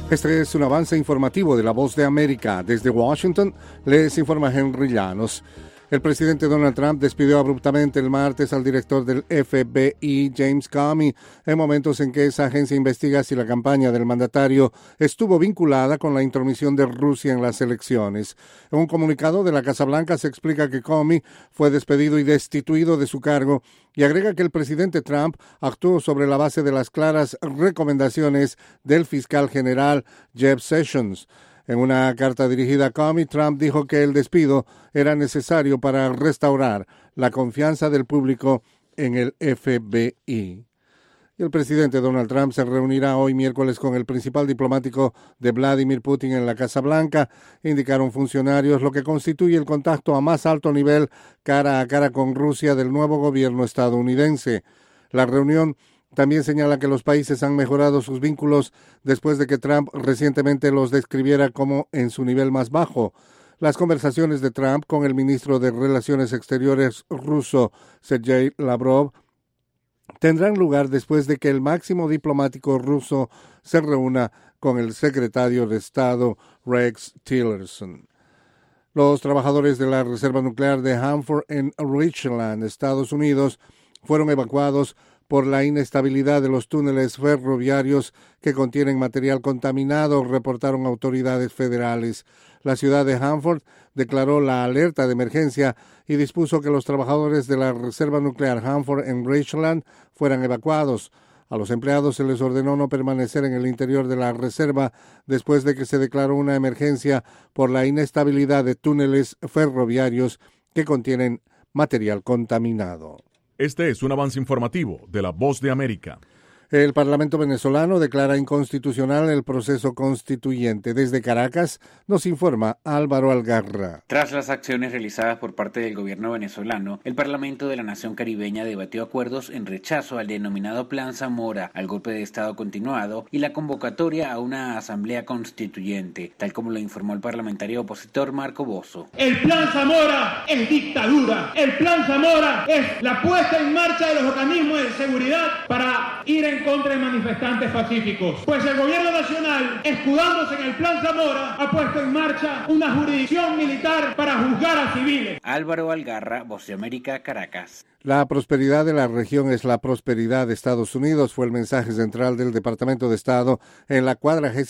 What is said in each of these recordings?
Este es un avance informativo de La Voz de América. Desde Washington les informa Henry Llanos. El presidente Donald Trump despidió abruptamente el martes al director del FBI, James Comey, en momentos en que esa agencia investiga si la campaña del mandatario estuvo vinculada con la intromisión de Rusia en las elecciones. En un comunicado de la Casa Blanca se explica que Comey fue despedido y destituido de su cargo y agrega que el presidente Trump actuó sobre la base de las claras recomendaciones del fiscal general Jeff Sessions. En una carta dirigida a Comey, Trump dijo que el despido era necesario para restaurar la confianza del público en el FBI. Y el presidente Donald Trump se reunirá hoy miércoles con el principal diplomático de Vladimir Putin en la Casa Blanca, indicaron funcionarios, lo que constituye el contacto a más alto nivel cara a cara con Rusia del nuevo gobierno estadounidense. La reunión también señala que los países han mejorado sus vínculos después de que Trump recientemente los describiera como en su nivel más bajo. Las conversaciones de Trump con el ministro de Relaciones Exteriores ruso, Sergei Lavrov, tendrán lugar después de que el máximo diplomático ruso se reúna con el secretario de Estado, Rex Tillerson. Los trabajadores de la reserva nuclear de Hanford en Richland, Estados Unidos, fueron evacuados por la inestabilidad de los túneles ferroviarios que contienen material contaminado, reportaron autoridades federales. La ciudad de Hanford declaró la alerta de emergencia y dispuso que los trabajadores de la reserva nuclear Hanford en Richland fueran evacuados. A los empleados se les ordenó no permanecer en el interior de la reserva después de que se declaró una emergencia por la inestabilidad de túneles ferroviarios que contienen material contaminado. Este es un avance informativo de La Voz de América. El Parlamento venezolano declara inconstitucional el proceso constituyente. Desde Caracas nos informa Álvaro Algarra. Tras las acciones realizadas por parte del gobierno venezolano, el Parlamento de la Nación Caribeña debatió acuerdos en rechazo al denominado Plan Zamora, al golpe de Estado continuado y la convocatoria a una asamblea constituyente, tal como lo informó el parlamentario opositor Marco Bozo. El Plan Zamora es dictadura. El Plan Zamora es la puesta en marcha de los organismos de seguridad para ir en contra de manifestantes pacíficos. Pues el gobierno nacional, escudándose en el Plan Zamora, ha puesto en marcha una jurisdicción militar para juzgar a civiles. Álvaro Algarra, Voz de América, Caracas. La prosperidad de la región es la prosperidad de Estados Unidos, fue el mensaje central del Departamento de Estado en la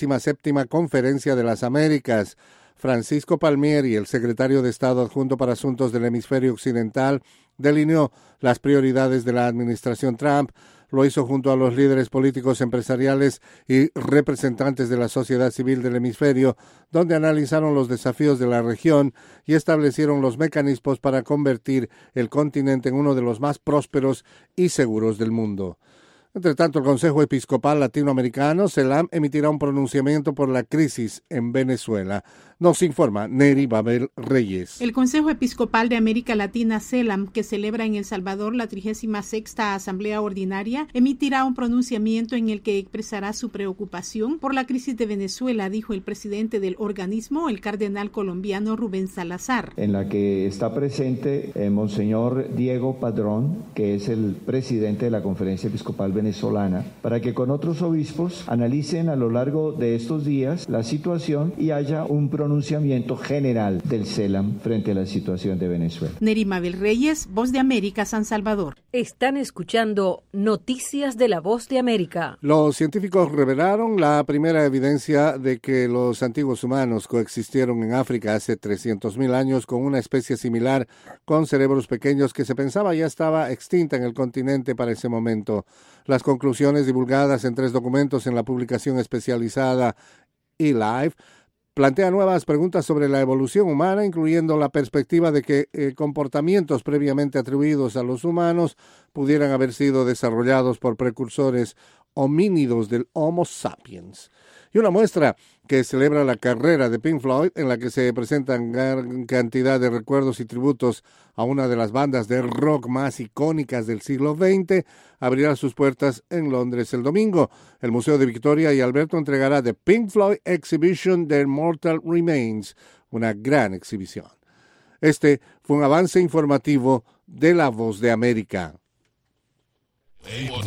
47ª Conferencia de las Américas. Francisco Palmieri, el secretario de Estado adjunto para Asuntos del Hemisferio Occidental, delineó las prioridades de la administración Trump. Lo hizo junto a los líderes políticos, empresariales y representantes de la sociedad civil del hemisferio, donde analizaron los desafíos de la región y establecieron los mecanismos para convertir el continente en uno de los más prósperos y seguros del mundo. Entre tanto, el Consejo Episcopal Latinoamericano, CELAM, emitirá un pronunciamiento por la crisis en Venezuela. Nos informa Neri Babel Reyes. El Consejo Episcopal de América Latina, CELAM, que celebra en El Salvador la 36ª Asamblea Ordinaria, emitirá un pronunciamiento en el que expresará su preocupación por la crisis de Venezuela, dijo el presidente del organismo, el cardenal colombiano Rubén Salazar. En la que está presente Monseñor Diego Padrón, que es el presidente de la Conferencia Episcopal Venezolana, para que con otros obispos analicen a lo largo de estos días la situación y haya un pronunciamiento general del CELAM frente a la situación de Venezuela. Neri Mabel Reyes, Voz de América, San Salvador. Están escuchando Noticias de la Voz de América. Los científicos revelaron la primera evidencia de que los antiguos humanos coexistieron en África hace 300.000 años con una especie similar con cerebros pequeños que se pensaba ya estaba extinta en el continente para ese momento. Las conclusiones divulgadas en 3 documentos en la publicación especializada eLife plantea nuevas preguntas sobre la evolución humana, incluyendo la perspectiva de que comportamientos previamente atribuidos a los humanos pudieran haber sido desarrollados por precursores homínidos del Homo sapiens. Y una muestra que celebra la carrera de Pink Floyd, en la que se presentan gran cantidad de recuerdos y tributos a una de las bandas de rock más icónicas del siglo XX, abrirá sus puertas en Londres el domingo. El Museo de Victoria y Alberto entregará The Pink Floyd Exhibition The Immortal Remains, una gran exhibición. Este fue un avance informativo de La Voz de América.